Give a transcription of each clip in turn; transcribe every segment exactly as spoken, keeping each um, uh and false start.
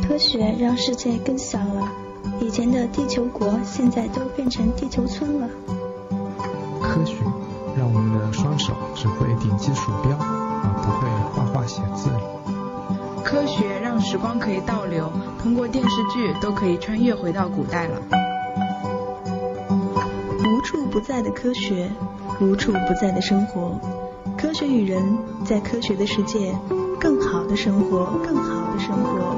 科学让世界更小了，以前的地球国现在都变成地球村了。 科学让我们的双手只会点击鼠标，而不会画画写字。 科学让时光可以倒流，通过电视剧都可以穿越回到古代了。 无处不在的科学，无处不在的生活。科学与人，在科学的世界，更好的生活，更好的生活。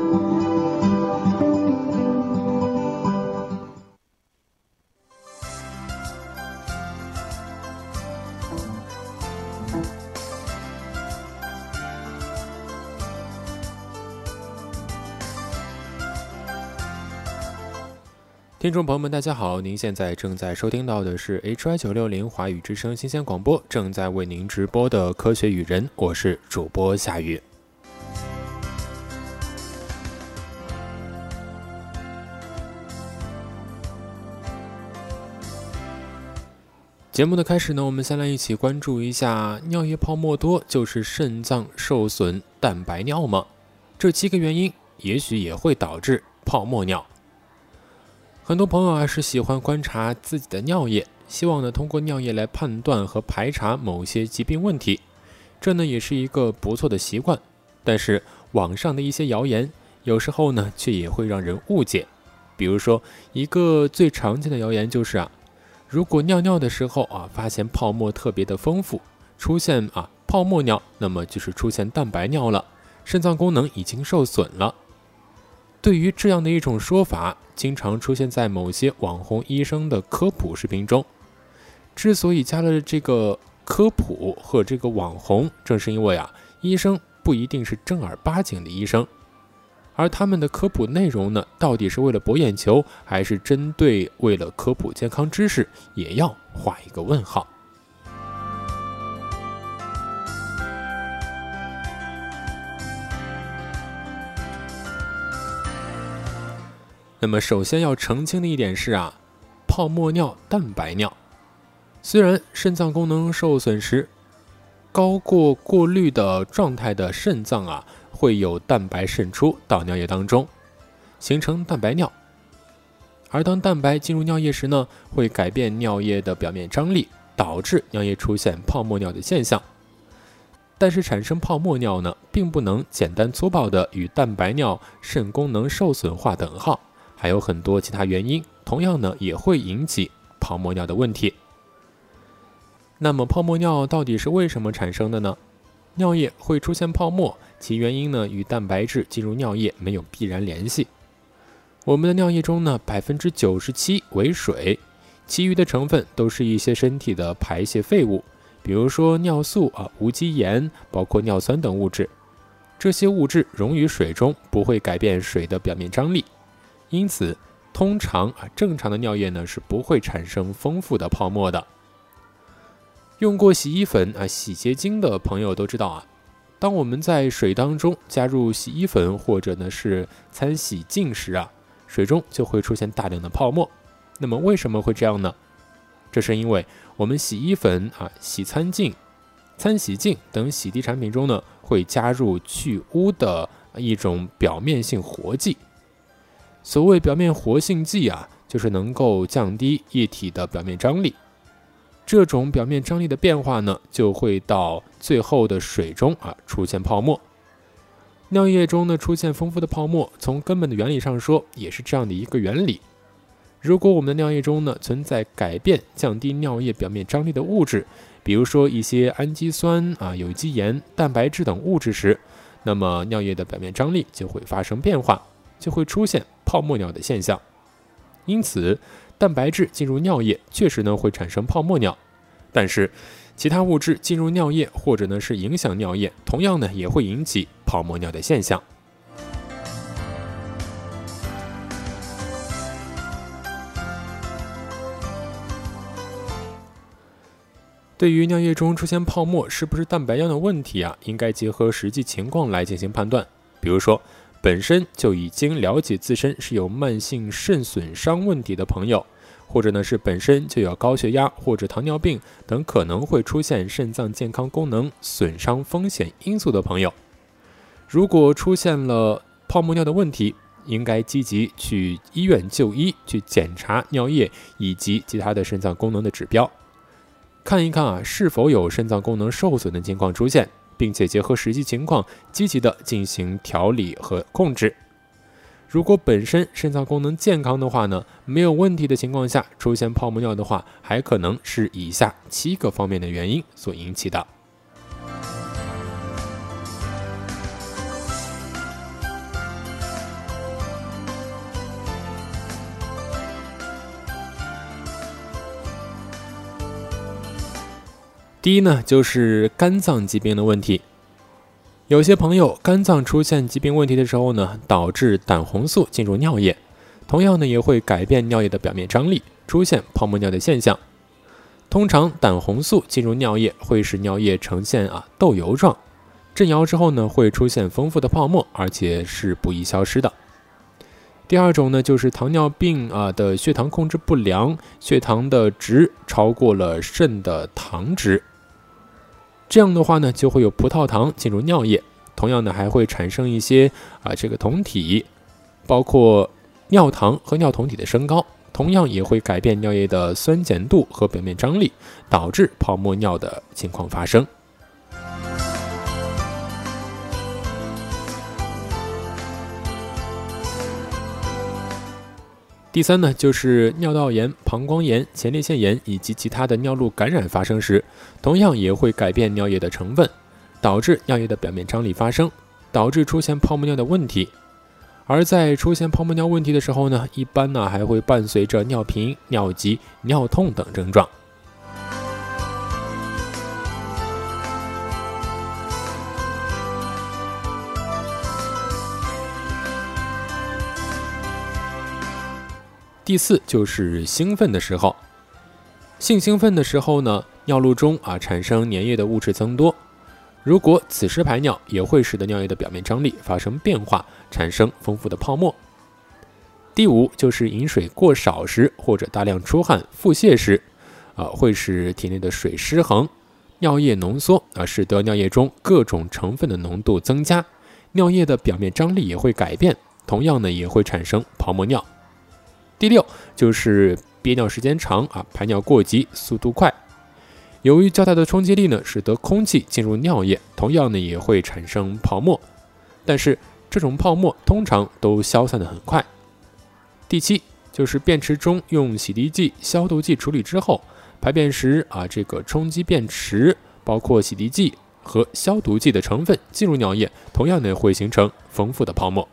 听众朋友们大家好，您现在正在收听到的是 H Y 九六零 华语之声新鲜广播，正在为您直播的科学与人，我是主播夏雨。节目的开始呢，我们先来一起关注一下尿液泡沫多就是肾脏受损蛋白尿吗？这七个原因也许也会导致泡沫尿。很多朋友啊是喜欢观察自己的尿液，希望呢通过尿液来判断和排查某些疾病问题，这呢也是一个不错的习惯。但是网上的一些谣言，有时候呢却也会让人误解。比如说一个最常见的谣言就是啊，如果尿尿的时候啊发现泡沫特别的丰富，出现啊泡沫尿，那么就是出现蛋白尿了，肾脏功能已经受损了。对于这样的一种说法，经常出现在某些网红医生的科普视频中。之所以加了这个科普和这个网红，正是因为啊，医生不一定是正儿八经的医生，而他们的科普内容呢，到底是为了博眼球，还是针对为了科普健康知识，也要画一个问号。那么首先要澄清的一点是啊，泡沫尿、蛋白尿，虽然肾脏功能受损时，高过过滤的状态的肾脏啊，会有蛋白渗出到尿液当中，形成蛋白尿。而当蛋白进入尿液时呢，会改变尿液的表面张力，导致尿液出现泡沫尿的现象。但是产生泡沫尿呢，并不能简单粗暴地与蛋白尿、肾功能受损划等号。还有很多其他原因，同样呢也会引起泡沫尿的问题。那么泡沫尿到底是为什么产生的呢？尿液会出现泡沫，其原因呢与蛋白质进入尿液没有必然联系。我们的尿液中呢 百分之九十七 为水，其余的成分都是一些身体的排泄废物，比如说尿素啊、无机盐，包括尿酸等物质。这些物质溶于水中，不会改变水的表面张力。因此，通常啊正常的尿液呢是不会产生丰富的泡沫的。用过洗衣粉啊、洗洁精的朋友都知道啊，当我们在水当中加入洗衣粉或者呢是掺洗净时啊，水中就会出现大量的泡沫。那么为什么会这样呢？这是因为我们洗衣粉啊、洗餐净、参洗净等洗涤产品中呢会加入去污的一种表面性活剂。所谓表面活性剂啊，就是能够降低液体的表面张力。这种表面张力的变化呢，就会到最后的水中啊出现泡沫。尿液中呢出现丰富的泡沫，从根本的原理上说，也是这样的一个原理。如果我们的尿液中呢存在改变、降低尿液表面张力的物质，比如说一些氨基酸啊、有机盐、蛋白质等物质时，那么尿液的表面张力就会发生变化，就会出现泡沫尿的现象。因此蛋白质进入尿液确实呢会产生泡沫尿，但是其他物质进入尿液或者呢是影响尿液，同样呢也会引起泡沫尿的现象。对于尿液中出现泡沫是不是蛋白尿的问题啊，应该结合实际情况来进行判断。比如说本身就已经了解自身是有慢性肾损伤问题的朋友，或者呢是本身就有高血压或者糖尿病等可能会出现肾脏健康功能损伤风险因素的朋友，如果出现了泡沫尿的问题，应该积极去医院就医，去检查尿液以及其他的肾脏功能的指标，看一看啊是否有肾脏功能受损的情况出现，并且结合实际情况积极的进行调理和控制。如果本身肾脏功能健康的话呢，没有问题的情况下出现泡沫尿的话，还可能是以下七个方面的原因所引起的。第一呢，就是肝脏疾病的问题。有些朋友肝脏出现疾病问题的时候呢，导致胆红素进入尿液，同样呢也会改变尿液的表面张力，出现泡沫尿的现象。通常胆红素进入尿液会使尿液呈现啊豆油状，震摇之后呢会出现丰富的泡沫，而且是不易消失的。第二种呢，就是糖尿病啊的血糖控制不良，血糖的值超过了肾的糖值。这样的话呢，就会有葡萄糖进入尿液，同样呢还会产生一些啊这个酮体，包括尿糖和尿酮体的升高，同样也会改变尿液的酸碱度和表面张力，导致泡沫尿的情况发生。第三呢，就是尿道炎、膀胱炎、前列腺炎以及其他的尿路感染发生时，同样也会改变尿液的成分，导致尿液的表面张力发生，导致出现泡沫尿的问题。而在出现泡沫尿问题的时候呢，一般呢还会伴随着尿频、尿急、尿痛等症状。第四就是兴奋的时候，性兴奋的时候呢，尿路中啊产生粘液的物质增多，如果此时排尿，也会使得尿液的表面张力发生变化，产生丰富的泡沫。第五就是饮水过少时，或者大量出汗、腹泻时，啊会使体内的水失衡，尿液浓缩啊，使得尿液中各种成分的浓度增加，尿液的表面张力也会改变，同样呢也会产生泡沫尿。第六就是憋尿时间长啊，排尿过急，速度快。由于较大的冲击力呢，使得空气进入尿液，同样呢也会产生泡沫，但是这种泡沫通常都消散得很快。第七就是便池中用洗涤剂、消毒剂处理之后，排便时啊，这个冲击便池，包括洗涤剂和消毒剂的成分进入尿液，同样呢会形成丰富的泡沫。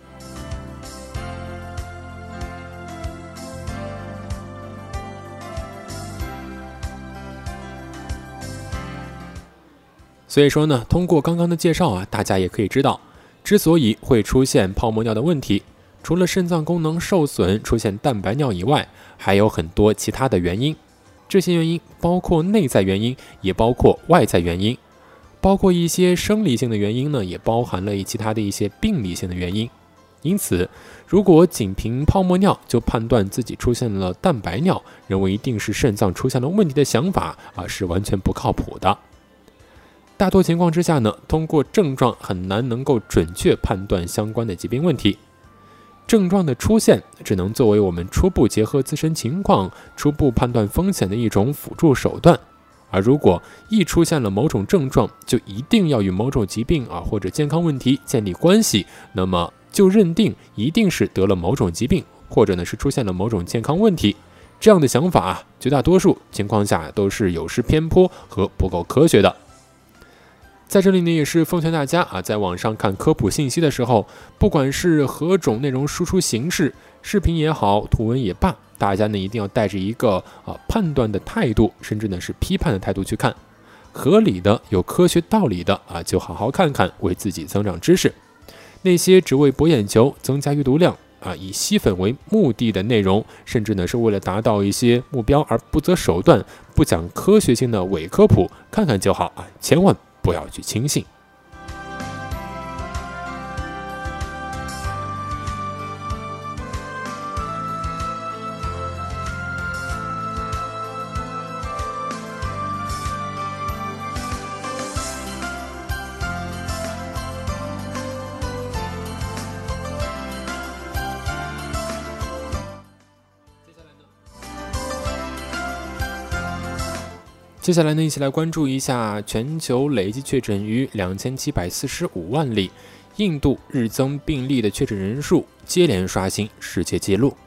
所以说呢，通过刚刚的介绍啊，大家也可以知道，之所以会出现泡沫尿的问题，除了肾脏功能受损出现蛋白尿以外，还有很多其他的原因。这些原因包括内在原因，也包括外在原因，包括一些生理性的原因呢，也包含了其他的一些病理性的原因。因此，如果仅凭泡沫尿就判断自己出现了蛋白尿，认为一定是肾脏出现了问题的想法啊，是完全不靠谱的。大多情况之下呢，通过症状很难能够准确判断相关的疾病问题。症状的出现只能作为我们初步结合自身情况、初步判断风险的一种辅助手段。而如果一出现了某种症状，就一定要与某种疾病啊或者健康问题建立关系，那么就认定一定是得了某种疾病，或者呢是出现了某种健康问题。这样的想法啊，绝大多数情况下都是有失偏颇和不够科学的。在这里呢，也是奉劝大家啊，在网上看科普信息的时候，不管是何种内容输出形式，视频也好，图文也罢，大家呢一定要带着一个啊判断的态度，甚至呢是批判的态度去看，合理的、有科学道理的啊，就好好看看，为自己增长知识。那些只为博眼球、增加阅读量啊，以吸粉为目的的内容，甚至呢是为了达到一些目标而不择手段、不讲科学性的伪科普，看看就好啊，千万不要去轻信。 接下来呢，一起来关注一下全球累计确诊逾两千七百四十五万例，印度日增病例的确诊人数接连刷新世界纪录。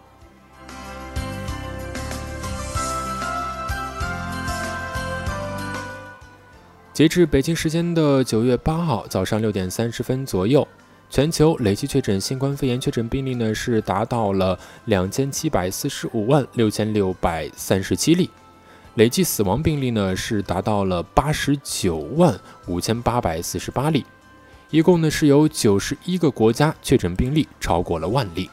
截至北京时间的九月八号早上六点三十分左右，全球累计确诊新冠肺炎确诊病例呢是达到了两千七百四十五万六千六百三十七例，累计死亡病例呢是达到了八十九万五千八百四十八例，一共呢是有九十一个国家确诊病例超过了万例。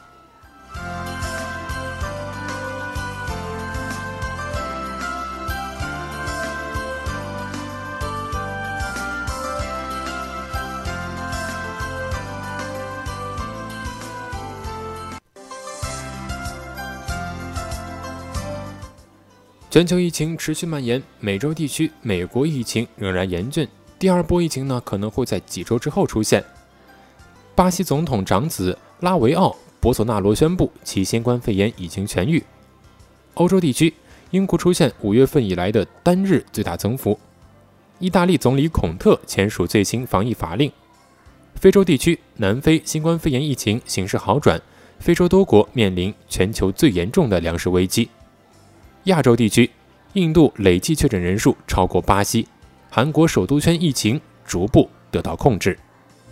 全球疫情持续蔓延，美洲地区美国疫情仍然严峻，第二波疫情呢可能会在几周之后出现。巴西总统长子拉维奥·博索纳罗宣布其新冠肺炎已经痊愈。欧洲地区，英国出现五月份以来的单日最大增幅。意大利总理孔特签署最新防疫法令。非洲地区，南非新冠肺炎疫情形势好转，非洲多国面临全球最严重的粮食危机。亚洲地区，印度累计确诊人数超过巴西，韩国首都圈疫情逐步得到控制。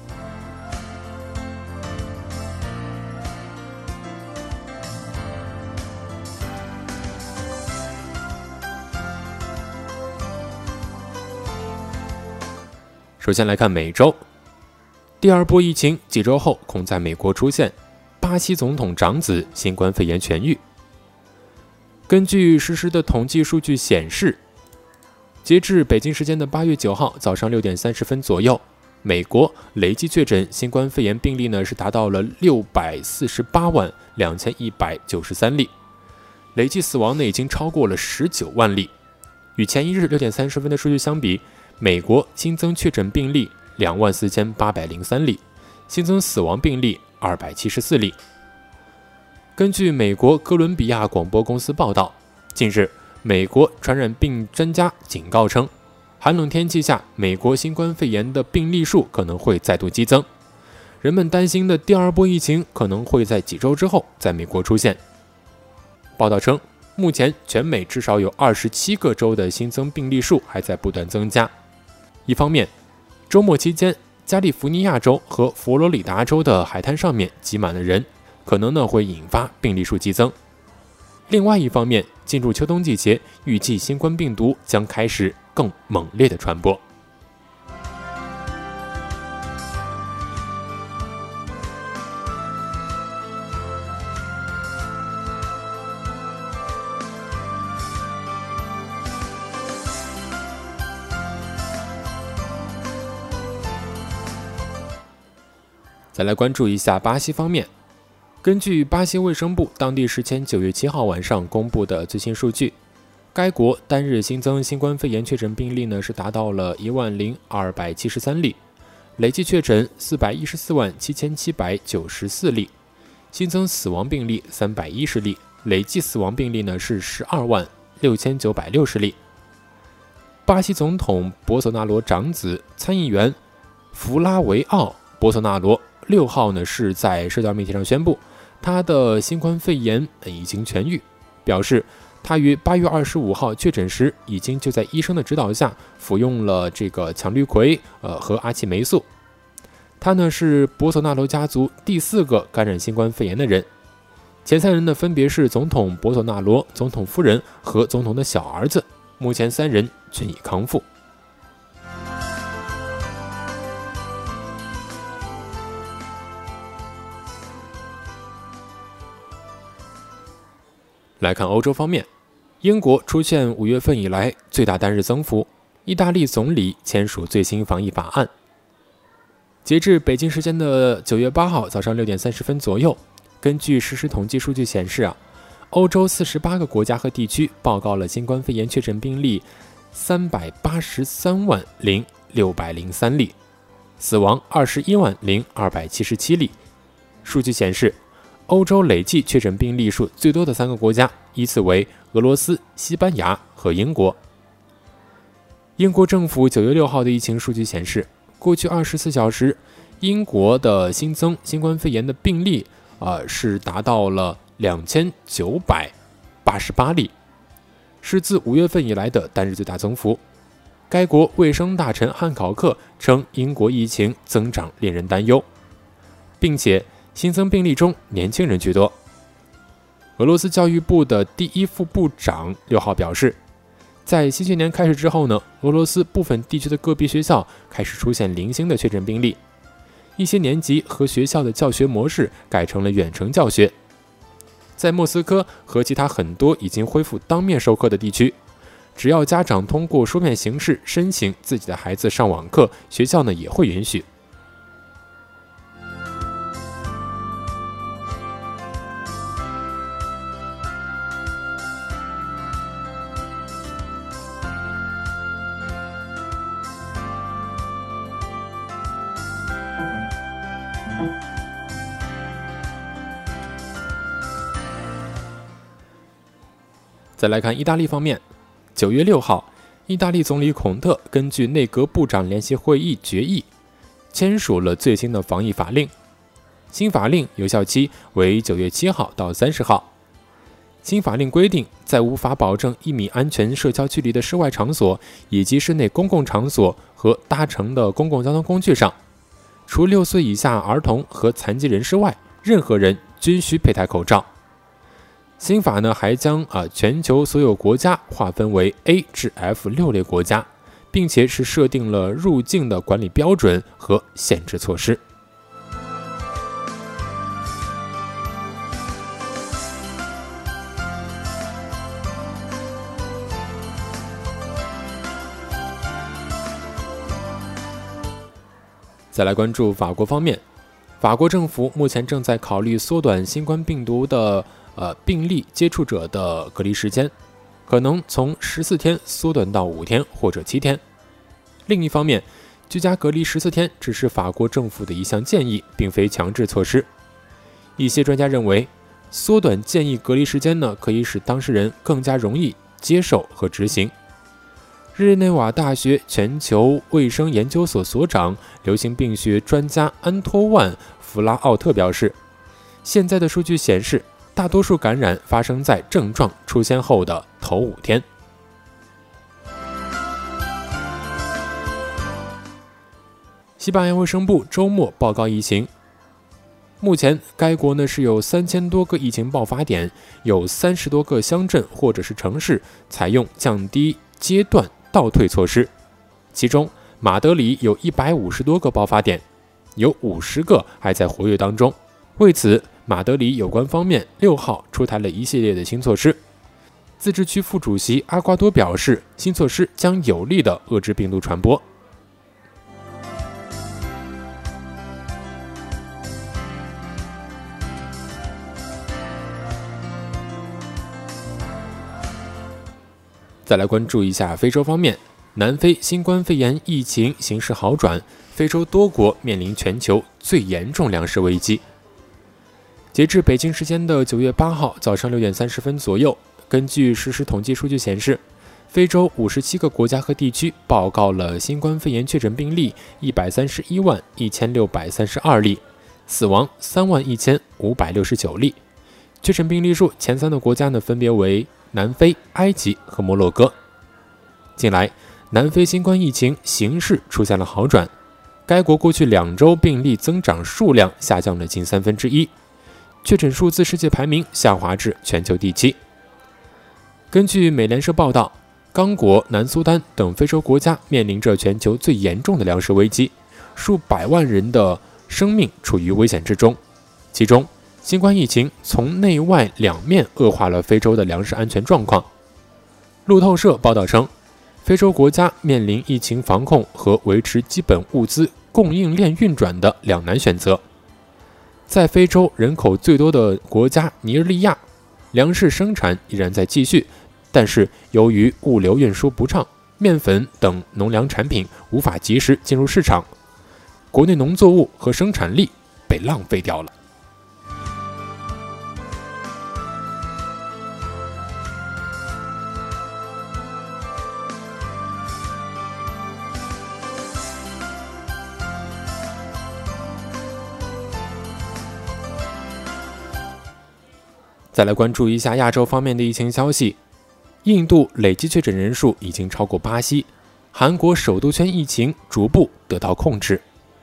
首先来看美洲，第二波疫情几周后恐在美国出现，巴西总统长子新冠肺炎痊愈。根据实时的统计数据显示，截至北京时间的八月九号早上六点三十分左右，美国累计确诊新冠肺炎病例呢是达到了六百四十八万两千一百九十三例，累计死亡呢已经超过了十九万例。与前一日六点三十分的数据相比，美国新增确诊病例两万四千八百零三例，新增死亡病例二百七十四例。根据美国哥伦比亚广播公司报道，近日美国传染病专家警告称，寒冷天气下美国新冠肺炎的病例数可能会再度激增，人们担心的第二波疫情可能会在几周之后在美国出现。报道称，目前全美至少有二十七个州的新增病例数还在不断增加。一方面，周末期间加利福尼亚州和佛罗里达州的海滩上面挤满了人，可能呢会引发病例数激增。另外一方面，进入秋冬季节，预计新冠病毒将开始更猛烈的传播。再来关注一下巴西方面。根据巴西卫生部当地时间九月七号晚上公布的最新数据，该国单日新增新冠肺炎确诊病例呢是达到了一万零二百七十三例，累计确诊四百一十四万七千七百九十四例，新增死亡病例三百一十例，累计死亡病例呢是十二万六千九百六十例。巴西总统博索纳罗长子参议员弗拉维奥·博索纳罗六号呢是在社交媒体上宣布，他的新冠肺炎已经痊愈，表示他于八月二十五号确诊时，已经就在医生的指导下服用了这个羟氯喹呃和阿奇霉素。他呢是博索纳罗家族第四个感染新冠肺炎的人，前三人呢分别是总统博索纳罗、总统夫人和总统的小儿子，目前三人均已康复。来看欧洲方面，英国出现五月份以来最大单日增幅，意大利总理签署最新防疫法案。截至北京时间的九月八号早上六点三十分左右，根据实时统计数据显示啊，欧洲四十八个国家和地区报告了新冠肺炎确诊病例三百八十三万零六百零三例，死亡二十一万零二百七十七例。数据显示，欧洲累计确诊病例数最多的三个国家依次为俄罗斯、西班牙和英国。 英国政府九月六号的疫情数据显示，过去二十四小时，英国的新增新冠肺炎的病例啊、呃、是达到了两千九百八十八例，是自五月份以来的单日最大增幅。该国卫生大臣汉考克称，英国疫情增长令人担忧，并且新增病例中年轻人居多。俄罗斯教育部的第一副部长六号表示，在新学年开始之后呢，俄罗斯部分地区的个别学校开始出现零星的确诊病例，一些年级和学校的教学模式改成了远程教学。在莫斯科和其他很多已经恢复当面授课的地区，只要家长通过书面形式申请自己的孩子上网课，学校呢也会允许。再来看意大利方面，九月六号，意大利总理孔特根据内阁部长联席会议决议，签署了最新的防疫法令。新法令有效期为九月七号到三十号。新法令规定，在无法保证一米安全社交距离的室外场所以及室内公共场所和搭乘的公共交通工具上，除六岁以下儿童和残疾人士外，任何人均需佩戴口罩。新法呢还将啊全球所有国家划分为 A 至 F 六类国家，并且是设定了入境的管理标准和限制措施。再来关注法国方面，法国政府目前正在考虑缩短新冠病毒的呃，病例接触者的隔离时间，可能从十四天缩短到五天或者七天。另一方面，居家隔离十四天只是法国政府的一项建议，并非强制措施。一些专家认为，缩短建议隔离时间呢，可以使当事人更加容易接受和执行。日内瓦大学全球卫生研究所所长、流行病学专家安托万·弗拉奥特表示，现在的数据显示，大多数感染发生在症状出现后的头五天。西班牙卫生部周末报告疫情，目前该国呢是有三千多个疫情爆发点，有三十多个乡镇或者是城市采用降低阶段倒退措施，其中马德里有一百五十多个爆发点，有五十个还在活跃当中。为此，马德里有关方面六号出台了一系列的新措施。自治区副主席阿瓜多表示，新措施将有力地遏制病毒传播。再来关注一下非洲方面，南非新冠肺炎疫情形势好转，非洲多国面临全球最严重粮食危机。截至北京时间的九月八号早上六点三十分左右，根据实时统计数据显示，非洲五十七个国家和地区报告了新冠肺炎确诊病例一百三十一万一千六百三十二例，死亡三万一千五百六十九例。确诊病例数前三的国家呢，分别为南非、埃及和摩洛哥。近来，南非新冠疫情形势出现了好转，该国过去两周病例增长数量下降了近三分之一。确诊数字世界排名下滑至全球第七。根据美联社报道，刚果、南苏丹等非洲国家面临着全球最严重的粮食危机，数百万人的生命处于危险之中。其中，新冠疫情从内外两面恶化了非洲的粮食安全状况。路透社报道称，非洲国家面临疫情防控和维持基本物资供应链运转的两难选择。在非洲人口最多的国家尼日利亚，粮食生产依然在继续，但是由于物流运输不畅，面粉等农粮产品无法及时进入市场，国内农作物和生产力被浪费掉了。 再来关注一下亚洲方面的疫情消息，印度累计确诊人数已经超过巴西，韩国首都圈疫情逐步得到控制。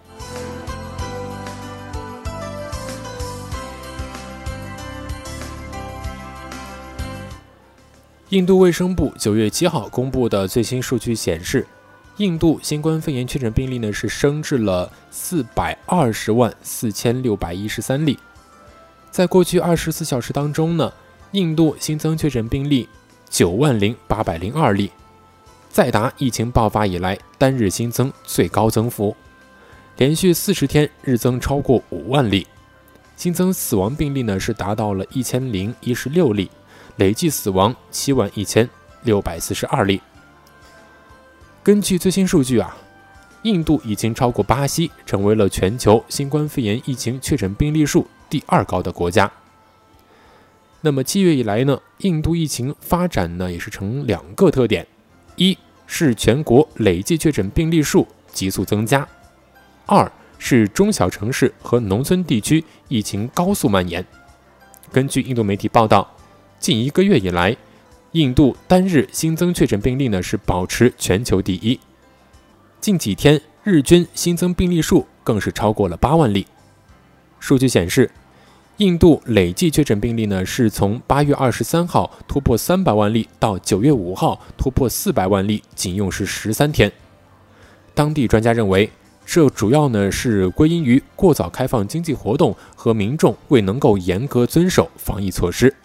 印度卫生部九月七号公布的最新数据显示，印度新冠肺炎确诊病例呢是升至了四百二十万四千六百一十三例。在过去二十四小时当中呢，印度新增确诊病例九万零八百零二例，再达疫情爆发以来单日新增最高增幅，连续四十天日增超过五万例。新增死亡病例呢是达到了一千零一十六例，累计死亡七万一千六百四十二例。根据最新数据啊，印度已经超过巴西，成为了全球新冠肺炎疫情确诊病例数第二高的国家。那么七月以来呢，印度疫情发展呢也是呈两个特点：一是全国累计确诊病例数急速增加；二是中小城市和农村地区疫情高速蔓延。根据印度媒体报道，近一个月以来，印度单日新增确诊病例呢是保持全球第一，近几天日均新增病例数更是超过了八万例。数据显示，印度累计确诊病例呢是从八月二十三号突破三百万例到九月五号突破四百万例，仅用是十三天。当地专家认为，这主要呢是归因于过早开放经济活动和民众未能够严格遵守防疫措施。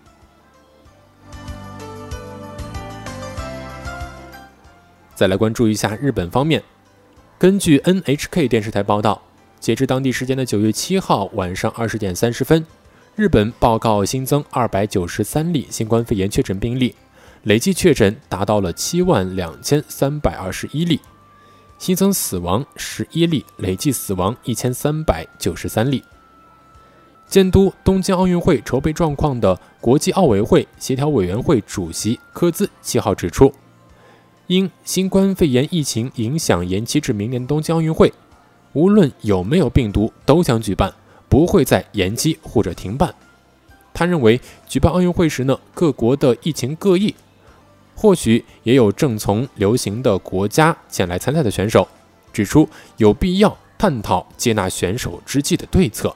再来关注一下日本方面，根据 N H K 电视台报道，截至当地时间的九月七号晚上二十点三十分，日本报告新增二百九十三例新冠肺炎确诊病例，累计确诊达到了七万两千三百二十一例，新增死亡十一例，累计死亡一千三百九十三例。监督东京奥运会筹备状况的国际奥委会协调委员会主席科兹七号指出，因新冠肺炎疫情影响延期至明年东京奥运会，无论有没有病毒都将举办，不会再延期或者停办。他认为举办奥运会时呢，各国的疫情各异，或许也有正从流行的国家前来参赛的选手，指出有必要探讨接纳选手之际的对策。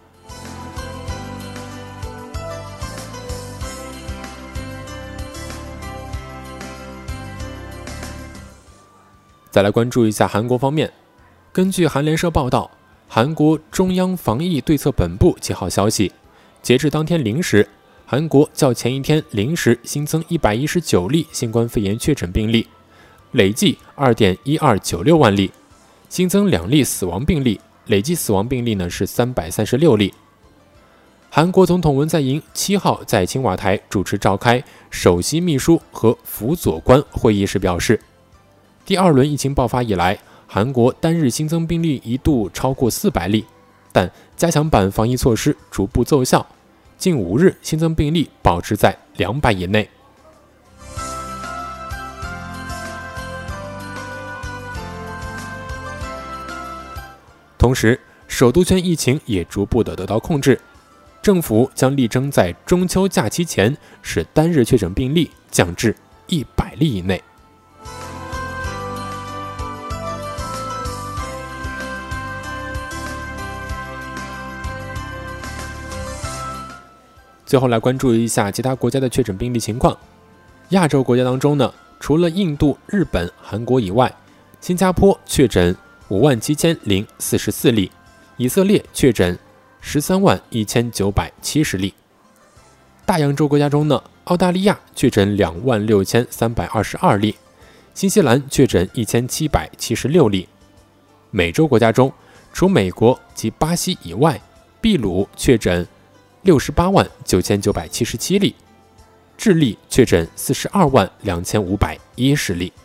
再来关注一下韩国方面，根据韩联社报道，韩国中央防疫对策本部七号消息，截至当天零时，韩国较前一天零时新增一百一十九例新冠肺炎确诊病例，累计 二点一二九六万例，新增两例死亡病例，累计死亡病例呢是三百三十六例。韩国总统文在寅七号在青瓦台主持召开首席秘书和辅佐官会议时表示，第二轮疫情爆发以来，韩国单日新增病例一度超过四百例，但加强版防疫措施逐步奏效，近五日新增病例保持在两百以内。同时，首都圈疫情也逐步的得到控制，政府将力争在中秋假期前使单日确诊病例降至一百例以内。最后来关注一下其他国家的确诊病例情况。亚洲国家当中呢，除了印度、日本、韩国以外，新加坡确诊五万七千零四十四例，以色列确诊十三万一千九百七十例。大洋洲国家中呢，澳大利亚确诊两万六千三百二十二例，新西兰确诊一千七百七十六例。美洲国家中，除美国及巴西以外，秘鲁确诊六十八万九千九百七十七例，智利确诊四十二万两千五百一十例。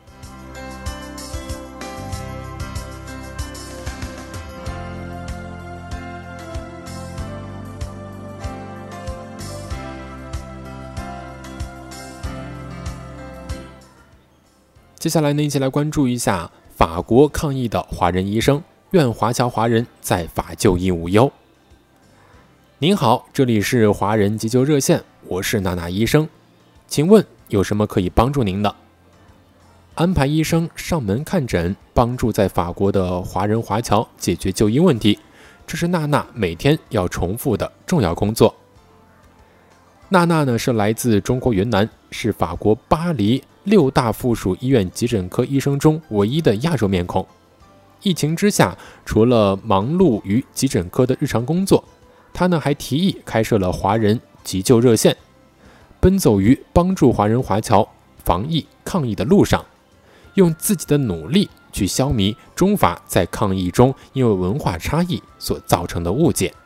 接下来呢，一起来关注一下法国抗疫的华人医生，愿华侨华人在法就医无忧。 您好，这里是华人急救热线，我是娜娜医生，请问有什么可以帮助您的？安排医生上门看诊，帮助在法国的华人华侨解决就医问题，这是娜娜每天要重复的重要工作。娜娜呢是来自中国云南，是法国巴黎六大附属医院急诊科医生中唯一的亚洲面孔。疫情之下，除了忙碌于急诊科的日常工作，她呢还提议开设了华人急救热线，奔走于帮助华人华侨防疫抗疫的路上，用自己的努力去消弭中法在抗疫中因为文化差异所造成的误解。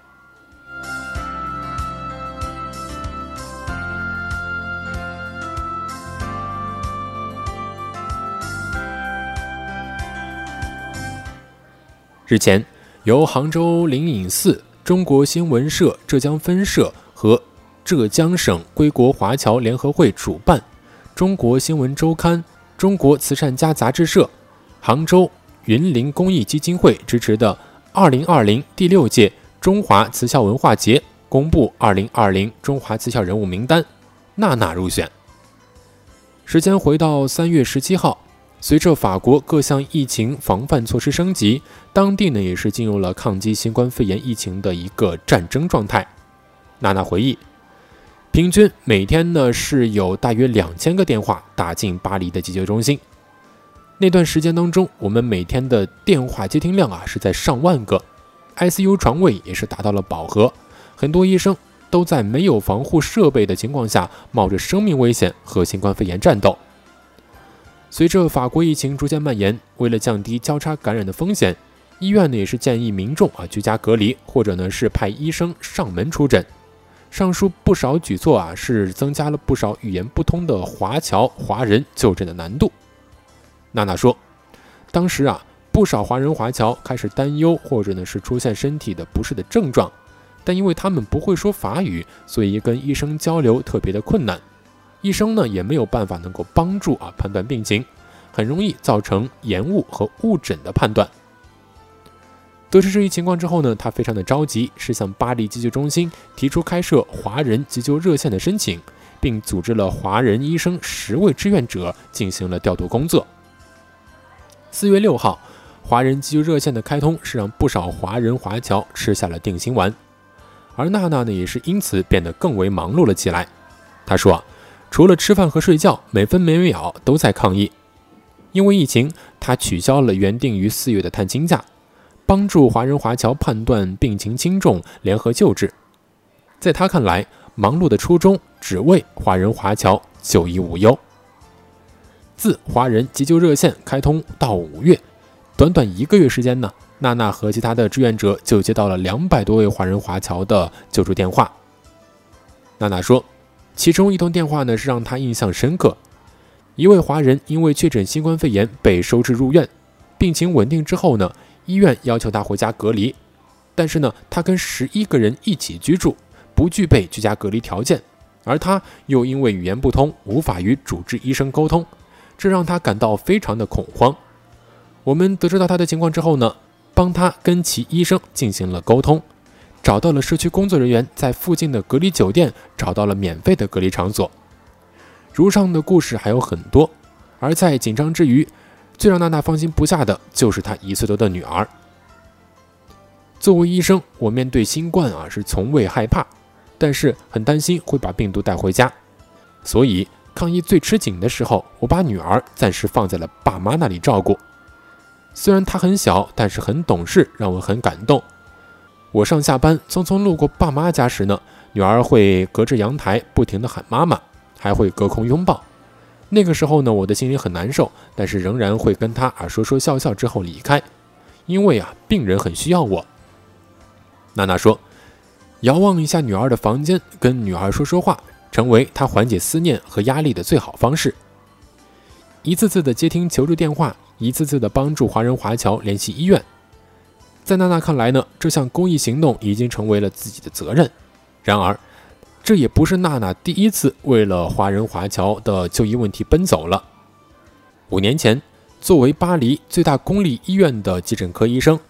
日前，由杭州灵隐寺、中国新闻社浙江分社和浙江省归国华侨联合会主办，中国新闻周刊、中国慈善家杂志社、杭州云林公益基金会支持的二零二零第六届中华慈孝文化节公布二零二零中华慈孝人物名单，娜娜入选。时间回到三月十七号，随着法国各项疫情防范措施升级，当地呢也是进入了抗击新冠肺炎疫情的一个战争状态。娜娜回忆，平均每天呢是有大约两千个电话打进巴黎的急救中心。那段时间当中，我们每天的电话接听量啊是在上万个 ，I C U 床位也是达到了饱和，很多医生都在没有防护设备的情况下，冒着生命危险和新冠肺炎战斗。随着法国疫情逐渐蔓延，为了降低交叉感染的风险，医院呢也是建议民众啊居家隔离，或者呢是派医生上门出诊。上述不少举措啊是增加了不少语言不通的华侨华人就诊的难度。娜娜说，当时啊不少华人华侨开始担忧，或者呢是出现身体的不适的症状，但因为他们不会说法语，所以跟医生交流特别的困难。医生呢也没有办法能够帮助啊判断病情，很容易造成延误和误诊的判断。得知这一情况之后呢，他非常的着急，是向巴黎急救中心提出开设华人急救热线的申请，并组织了华人医生十位志愿者进行了调度工作。四月六号，华人急救热线的开通是让不少华人华侨吃下了定心丸，而娜娜呢也是因此变得更为忙碌了起来。她说啊，除了吃饭和睡觉，每分每秒都在抗疫。因为疫情，他取消了原定于四月的探亲假，帮助华人华侨判断病情轻重，联合救治。在他看来，忙碌的初衷只为华人华侨就医无忧。自华人急救热线开通到五月，短短一个月时间呢，娜娜和其他的志愿者就接到了两百多位华人华侨的救助电话。娜娜说，其中一通电话呢是让他印象深刻。一位华人因为确诊新冠肺炎被收治入院，病情稳定之后呢，医院要求他回家隔离，但是呢，他跟十一个人一起居住，不具备居家隔离条件，而他又因为语言不通，无法与主治医生沟通，这让他感到非常的恐慌。我们得知到他的情况之后呢，帮他跟其医生进行了沟通，找到了社区工作人员，在附近的隔离酒店找到了免费的隔离场所。如上的故事还有很多，而在紧张之余，最让娜娜放心不下的就是她一岁多的女儿。作为医生，我面对新冠啊是从未害怕，但是很担心会把病毒带回家，所以抗疫最吃紧的时候，我把女儿暂时放在了爸妈那里照顾。虽然她很小，但是很懂事，让我很感动。我上下班匆匆路过爸妈家时呢，女儿会隔着阳台不停地喊妈妈，还会隔空拥抱。那个时候呢，我的心里很难受，但是仍然会跟她啊说说笑笑之后离开，因为啊病人很需要我。娜娜说，遥望一下女儿的房间，跟女儿说说话，成为她缓解思念和压力的最好方式。一次次的接听求助电话，一次次的帮助华人华侨联系医院。在娜娜看来呢，这项公益行动已经成为了自己的责任。然而，这也不是娜娜第一次为了华人华侨的就医问题奔走了。五年前，作为巴黎最大公立医院的急诊科医生，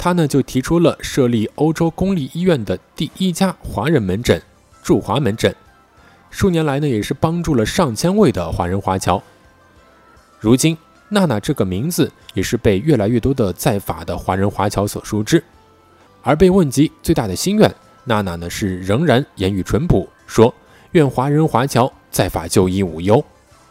他呢就提出了设立欧洲公立医院的第一家华人门诊——驻华门诊。数年来呢，也是帮助了上千位的华人华侨。如今，娜娜这个名字也是被越来越多的在法的华人华侨所熟知。而被问及最大的心愿，娜娜呢是仍然言语淳朴，说愿华人华侨在法就医无忧。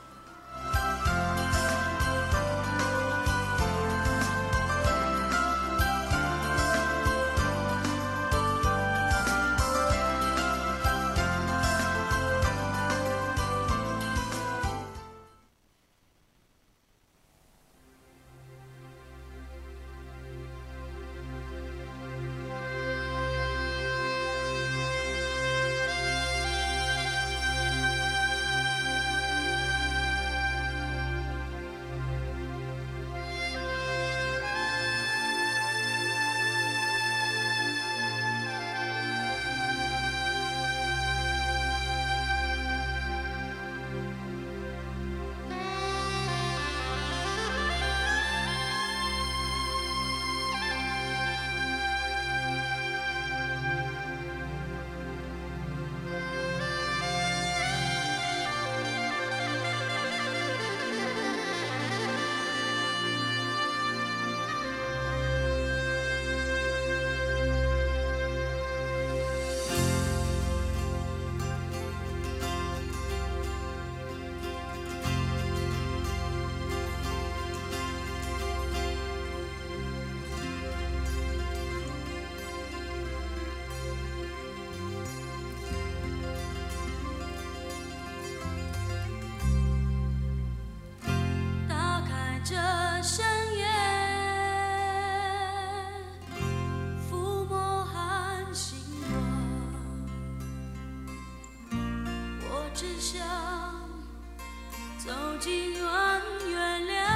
只想走进远远了，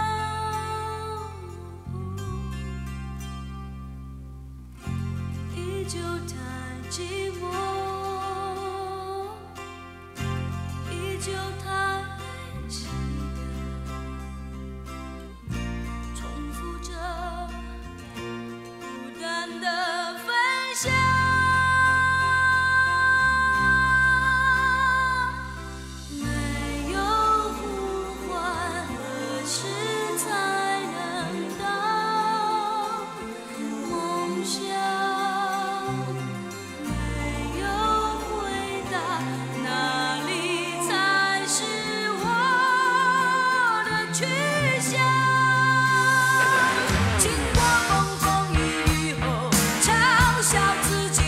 依旧太寂寞，依旧太期待，重复着孤单的分享。经过风风雨雨后，嘲笑自己。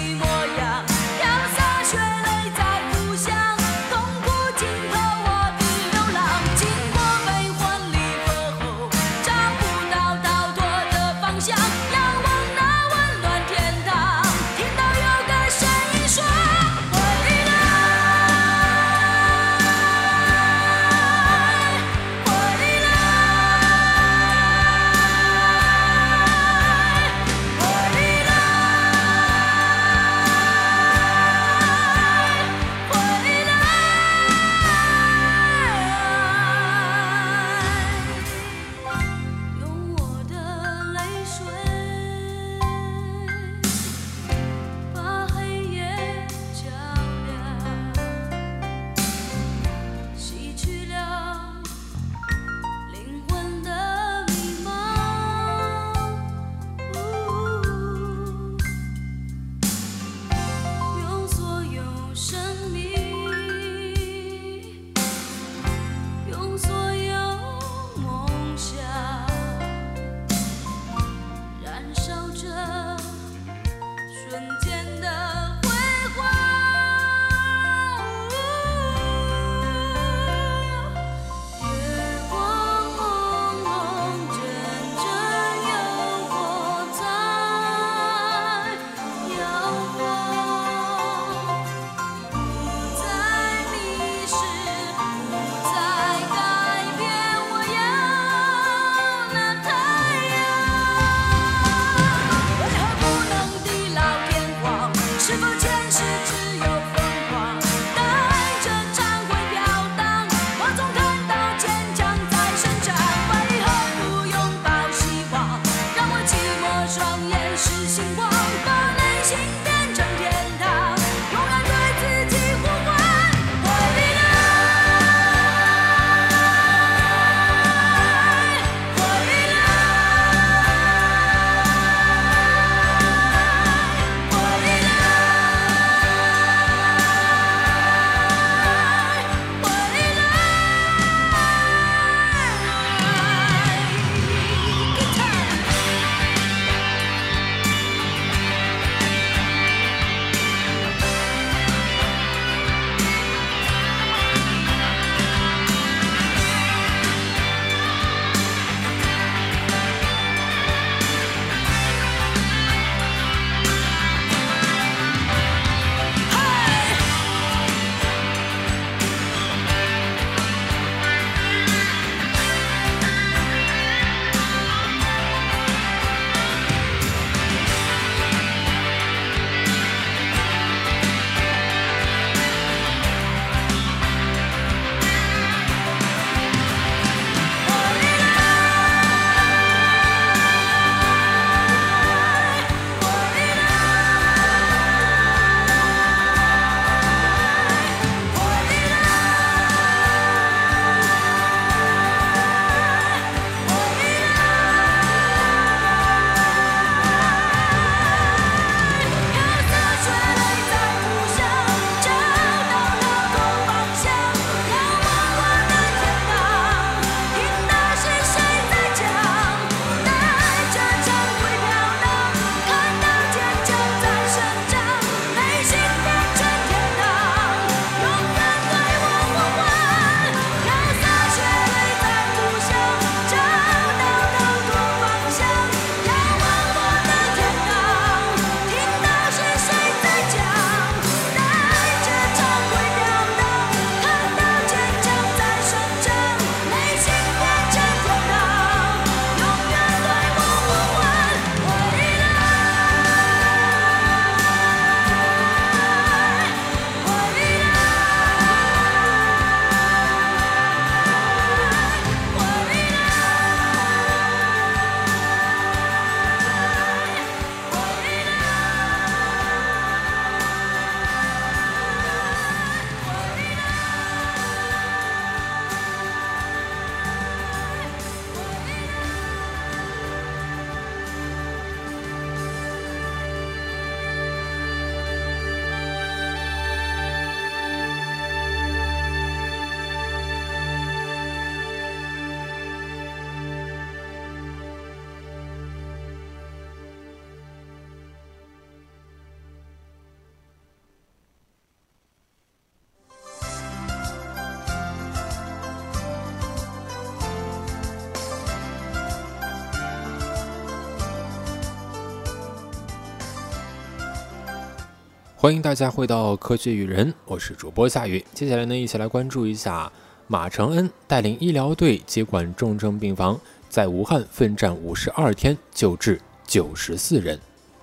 欢迎大家回到科学与人，我是主播夏雨。接下来呢，一起来关注一下马承恩带领医疗队接管重症病房，在武汉奋战五十二天，救治九十四人。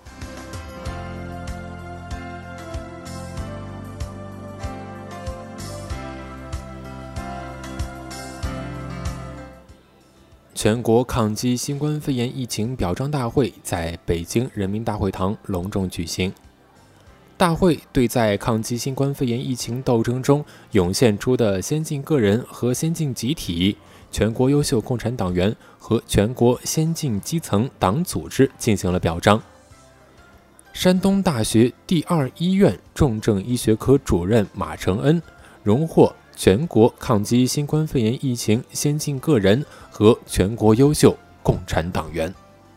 全国抗击新冠肺炎疫情表彰大会在北京人民大会堂隆重举行。大会对在抗击新冠肺炎疫情斗争中涌现出的先进个人和先进集体、全国优秀共产党员和全国先进基层党组织进行了表彰。山东大学第二医院重症医学科主任马承恩荣获全国抗击新冠肺炎疫情先进个人和全国优秀共产党员。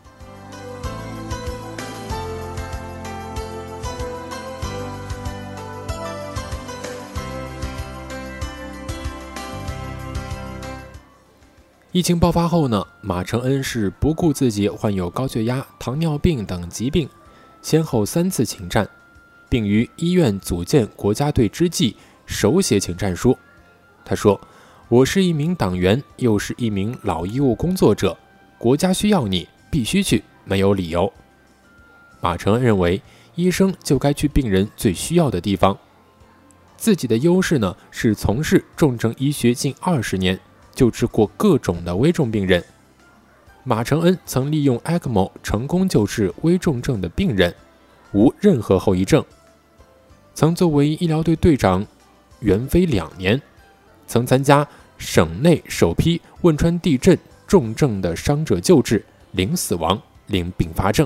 疫情爆发后呢，马承恩是不顾自己患有高血压、糖尿病等疾病，先后三次请战，并于医院组建国家队之际手写请战书。他说：“我是一名党员，又是一名老医务工作者，国家需要你，必须去，没有理由。”马承恩认为，医生就该去病人最需要的地方。自己的优势呢，是从事重症医学近二十年。救治过各种的危重病人。马承恩曾利用 E C M O 成功救治危重症的病人，无任何后遗症。曾作为医疗队队长援非两年，曾参加省内首批汶川地震重症的伤者救治，零死亡，零并发症。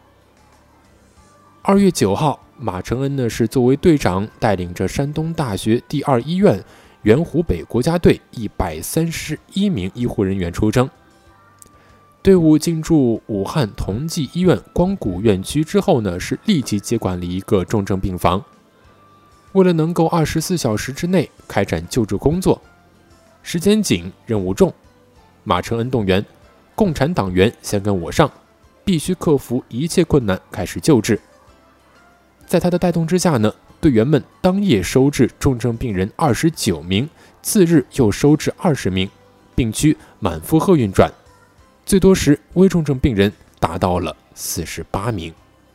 二月九号，马承恩呢是作为队长，带领着山东大学第二医院原湖北国家队一百三十一名医护人员出征。队伍进驻武汉同济医院光谷院区之后呢，是立即接管了一个重症病房。为了能够二十四小时之内开展救治工作，时间紧，任务重，马承恩动员共产党员先跟我上，必须克服一切困难，开始救治。在他的带动之下呢，队员们当夜收治重症病人二十九名，次日又收治二十名，病区满负荷运转，最多时危重症病人达到了四十八名。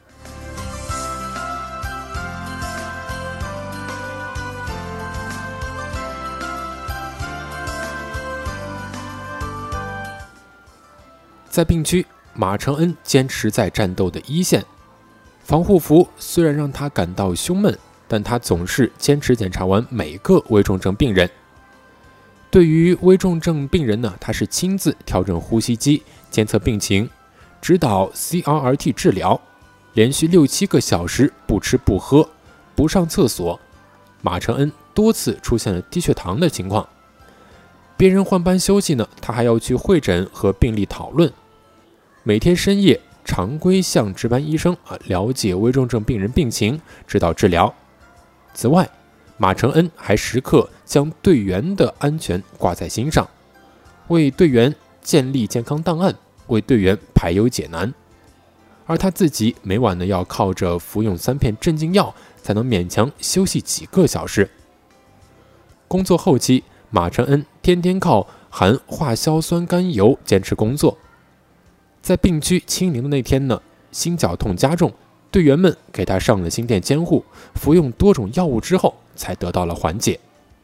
在病区，马承恩坚持在战斗的一线，防护服虽然让他感到胸闷，但他总是坚持检查完每个危重症病人。对于危重症病人呢，他是亲自调整呼吸机，监测病情，指导 C R R T 治疗，连续六七个小时不吃不喝，不上厕所。马承恩多次出现了低血糖的情况。别人换班休息呢，他还要去会诊和病例讨论。每天深夜常规向值班医生啊了解危重症病人病情，指导治疗。此外，马承恩还时刻将队员的安全挂在心上，为队员建立健康档案，为队员排忧解难。而他自己每晚呢要靠着服用三片镇静药，才能勉强休息几个小时。工作后期，马承恩天天靠含化硝酸甘油坚持工作。在病区清零的那天呢，心绞痛加重，队员们给他上了心电监护，服用多种药物之后才得到了缓解。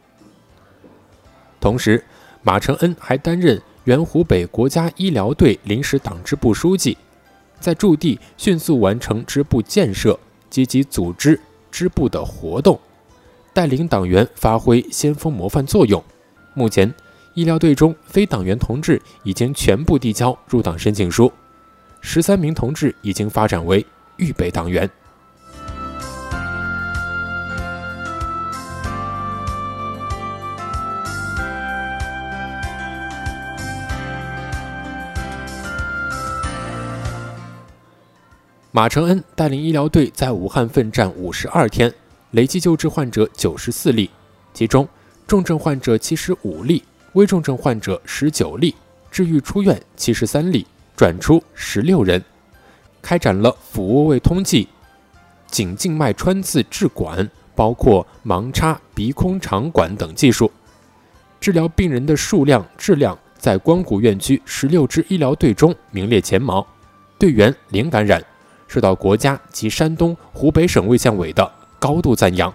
同时，马承恩还担任原湖北国家医疗队临时党支部书记，在驻地迅速完成支部建设，积极组织支部的活动，带领党员发挥先锋模范作用。目前，医疗队中非党员同志已经全部递交入党申请书，十三名同志已经发展为预备党员。马承恩带领医疗队在武汉奋战五十二天，累计救治患者九十四例，其中重症患者七十五例，危重症患者十九例，治愈出院七十三例，转出十六人，开展了俯卧位通气、 颈静脉穿刺置管，包括盲插、鼻空肠管等技术。治疗病人的数量、质量在光谷院区十六支医疗队中名列前茅，队员零感染，受到国家及山东、湖北省卫健委的高度赞扬。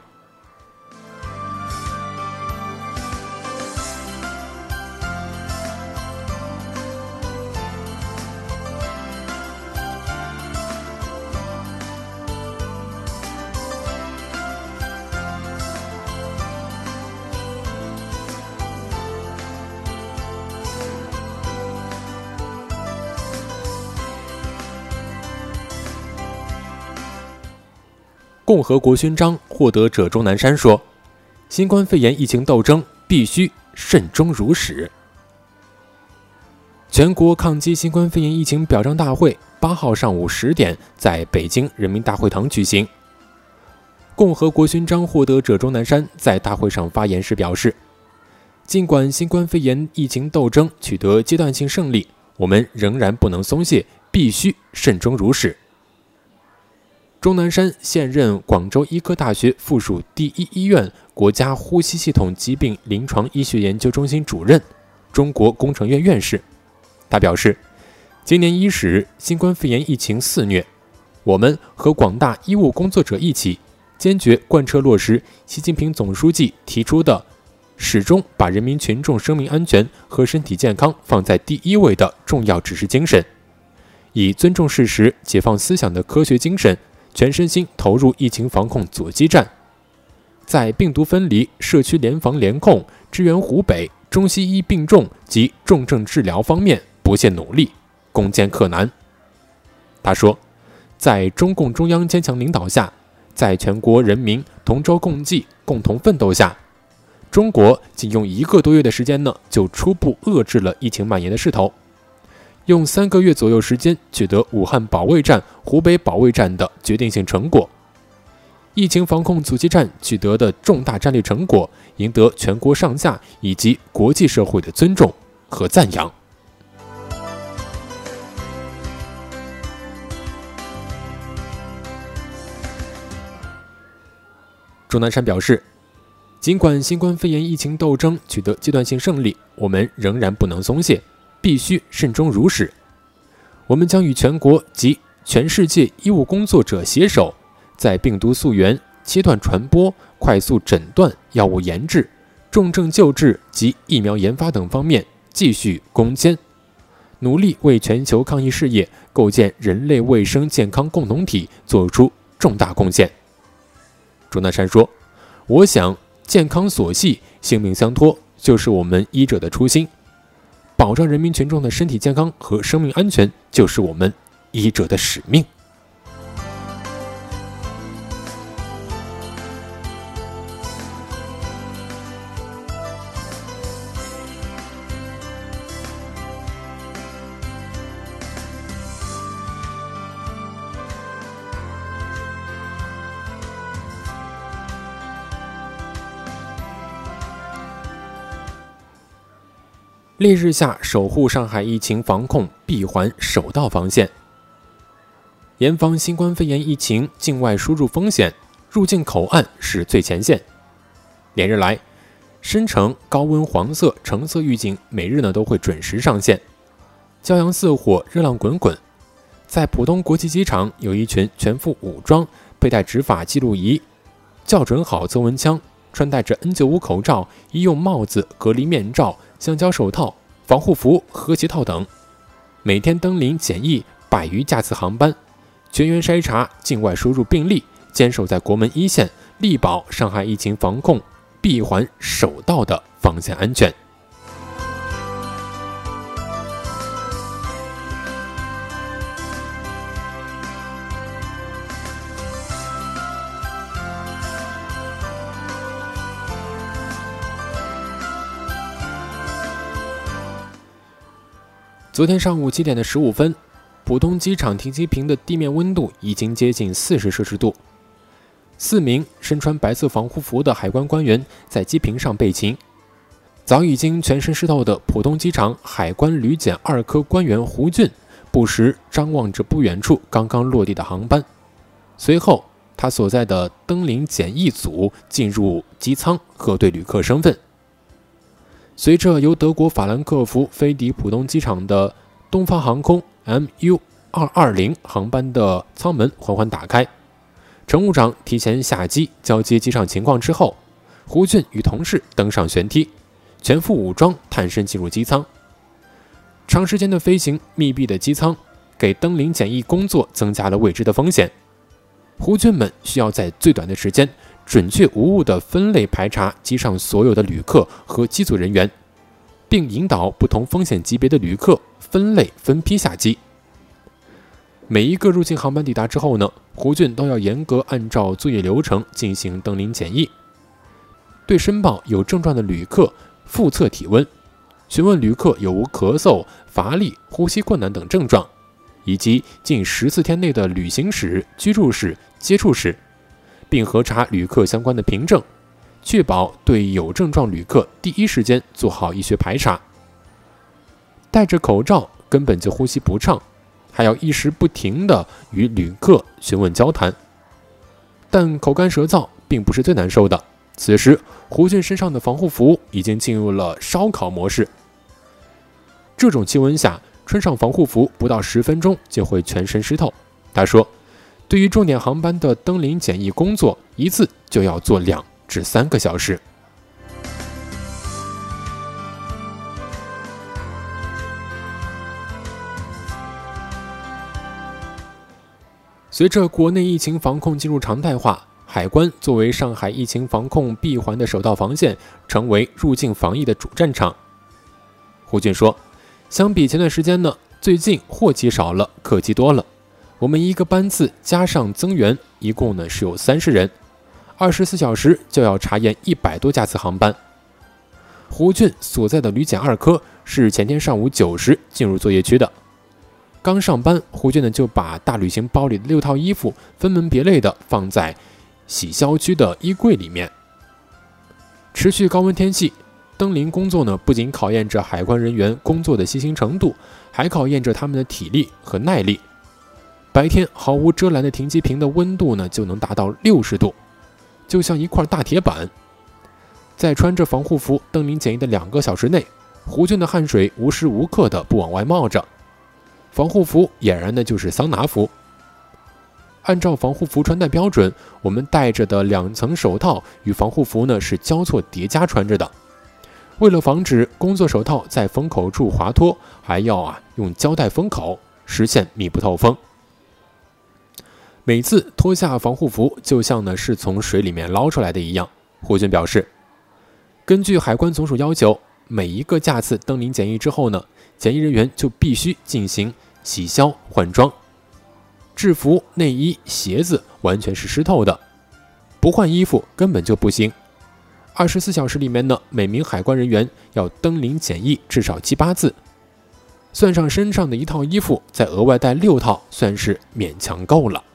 共和国勋章获得者钟南山说：“新冠肺炎疫情斗争必须慎终如始。”全国抗击新冠肺炎疫情表彰大会八号上午十点在北京人民大会堂举行。共和国勋章获得者钟南山在大会上发言时表示：“尽管新冠肺炎疫情斗争取得阶段性胜利，我们仍然不能松懈，必须慎终如始。”钟南山现任广州医科大学附属第一医院国家呼吸系统疾病临床医学研究中心主任、中国工程院院士。他表示，今年伊始，新冠肺炎疫情肆虐，我们和广大医务工作者一起，坚决贯彻落实习近平总书记提出的始终把人民群众生命安全和身体健康放在第一位的重要指示精神，以尊重事实、解放思想的科学精神，全身心投入疫情防控阻击战，在病毒分离、社区联防联控、支援湖北、中西医并重及重症治疗方面不懈努力，攻坚克难。他说，在中共中央坚强领导下，在全国人民同舟共济、共同奋斗下，中国仅用一个多月的时间呢，就初步遏制了疫情蔓延的势头。用三个月左右时间取得武汉保卫战、湖北保卫战的决定性成果，疫情防控阻击战取得的重大战略成果，赢得全国上下以及国际社会的尊重和赞扬。钟南山表示，尽管新冠肺炎疫情斗争取得阶段性胜利，我们仍然不能松懈，必须慎终如始。我们将与全国及全世界医务工作者携手，在病毒溯源、切断传播、快速诊断、药物研制、重症救治及疫苗研发等方面继续攻坚，努力为全球抗疫事业构建人类卫生健康共同体做出重大贡献。钟南山说，我想健康所系，性命相托，就是我们医者的初心，保障人民群众的身体健康和生命安全，就是我们医者的使命。烈日下守护上海疫情防控闭环首道防线，严防新冠肺炎疫情境外输入风险，入境口岸是最前线。连日来，深成高温黄色、橙色预警每日呢都会准时上线，骄阳似火，热浪滚滚。在浦东国际机场，有一群全副武装、佩戴执法记录仪、校准好增温枪、穿戴着 N 九十五 口罩、医用帽子、隔离面罩、橡胶手套、防护服、和鞋套等，每天登临检疫百余架次航班，全员筛查境外输入病例，坚守在国门一线，力保上海疫情防控闭环首道的防线安全。昨天上午七点的十五分，浦东机场停机坪的地面温度已经接近四十摄氏度。四名身穿白色防护服的海关官员在机坪上备勤。早已经全身湿透的浦东机场海关旅检二科官员胡俊不时张望着不远处刚刚落地的航班。随后， 他所在的登临检疫组进入机舱核对旅客身份。随着由德国法兰克福飞抵浦东机场的东方航空 M U 二二零 航班的舱门缓缓打开，乘务长提前下机交接机上情况之后，胡俊与同事登上舷梯，全副武装探身进入机舱。长时间的飞行，密闭的机舱给登临检疫工作增加了未知的风险。胡俊们需要在最短的时间准确无误地分类排查机上所有的旅客和机组人员，并引导不同风险级别的旅客分类分批下机。每一个入境航班抵达之后呢，胡俊都要严格按照作业流程进行登临检疫，对申报有症状的旅客复测体温，询问旅客有无咳嗽、乏力、呼吸困难等症状，以及近十四天内的旅行史、居住史、接触史，并核查旅客相关的凭证，确保对有症状旅客第一时间做好医学排查。戴着口罩根本就呼吸不畅，还要一时不停地与旅客询问交谈。但口干舌燥并不是最难受的，此时胡俊身上的防护服已经进入了烧烤模式。这种气温下，穿上防护服不到十分钟就会全身湿透。他说，对于重点航班的登临检疫工作，一次就要做两至三个小时。随着国内疫情防控进入常态化，海关作为上海疫情防控闭环的首道防线，成为入境防疫的主战场。胡俊说，相比前段时间呢，最近货机少了，客机多了。我们一个班次加上增员，一共呢是有三十人，二十四小时就要查验一百多架次航班。胡俊所在的旅检二科是前天上午九时进入作业区的。刚上班，胡俊呢就把大旅行包里的六套衣服分门别类的放在洗消区的衣柜里面。持续高温天气，登临工作呢不仅考验着海关人员工作的细心程度，还考验着他们的体力和耐力。白天毫无遮拦的停机坪的温度呢就能达到六十度，就像一块大铁板。在穿着防护服登临检疫的两个小时内，胡俊的汗水无时无刻的不往外冒着。防护服俨然的就是桑拿服。按照防护服穿戴标准，我们戴着的两层手套与防护服呢是交错叠加穿着的。为了防止工作手套在封口处滑脱，还要啊用胶带封口，实现密不透风。每次脱下防护服，就像呢是从水里面捞出来的一样。胡俊表示，根据海关总署要求，每一个架次登临检疫之后呢，检疫人员就必须进行洗消换装，制服、内衣、鞋子完全是湿透的，不换衣服根本就不行。二十四小时里面呢，每名海关人员要登临检疫至少七八次，算上身上的一套衣服，再额外带六套，算是勉强够了。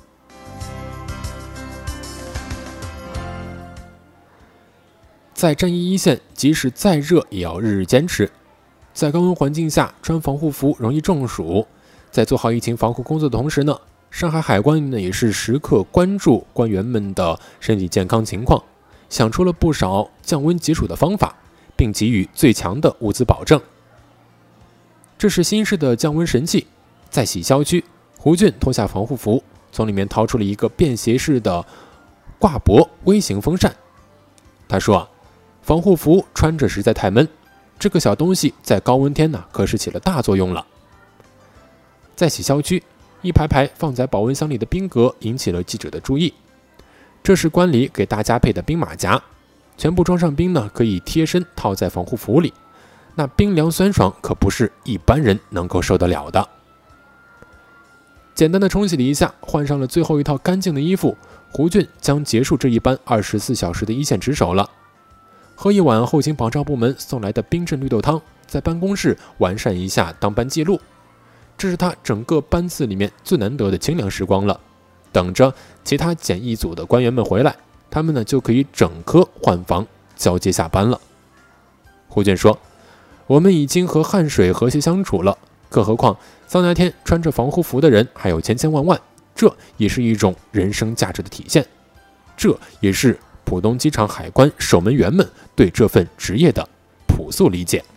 在战役一线，即使再热也要日日坚持。在高温环境下穿防护服容易中暑，在做好疫情防护工作的同时呢，上海海关呢也是时刻关注官员们的身体健康情况，想出了不少降温解暑的方法，并给予最强的物资保证。这是新式的降温神器。在洗消区，胡俊脱下防护服，从里面掏出了一个便携式的挂脖微型风扇。他说啊，防护服穿着实在太闷，这个小东西在高温天呢可是起了大作用了。在洗消区，一排排放在保温箱里的冰格引起了记者的注意。这是关里给大家配的冰马甲，全部装上冰呢，可以贴身套在防护服里，那冰凉酸爽可不是一般人能够受得了的。简单的冲洗了一下，换上了最后一套干净的衣服，胡俊将结束这一班二十四小时的一线值守了。喝一碗后勤保障部门送来的冰镇绿豆汤，在办公室完善一下当班记录。这是他整个班次里面最难得的清凉时光了。等着其他检疫组的官员们回来，他们呢就可以整科换防交接下班了。胡俊说，我们已经和汗水和谐相处了，更何况桑拿天穿着防护服的人还有千千万万， 这也是一种人生价值的体现，这也是浦东机场海关守门员们对这份职业的朴素理解。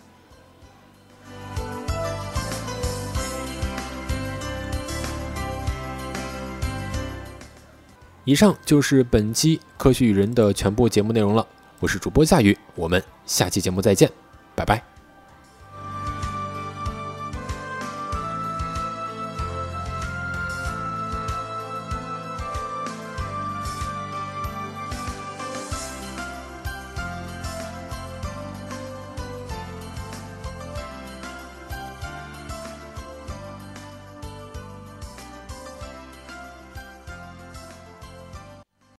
以上就是本期科学与人的全部节目内容了，我是主播夏雨，我们下期节目再见，拜拜。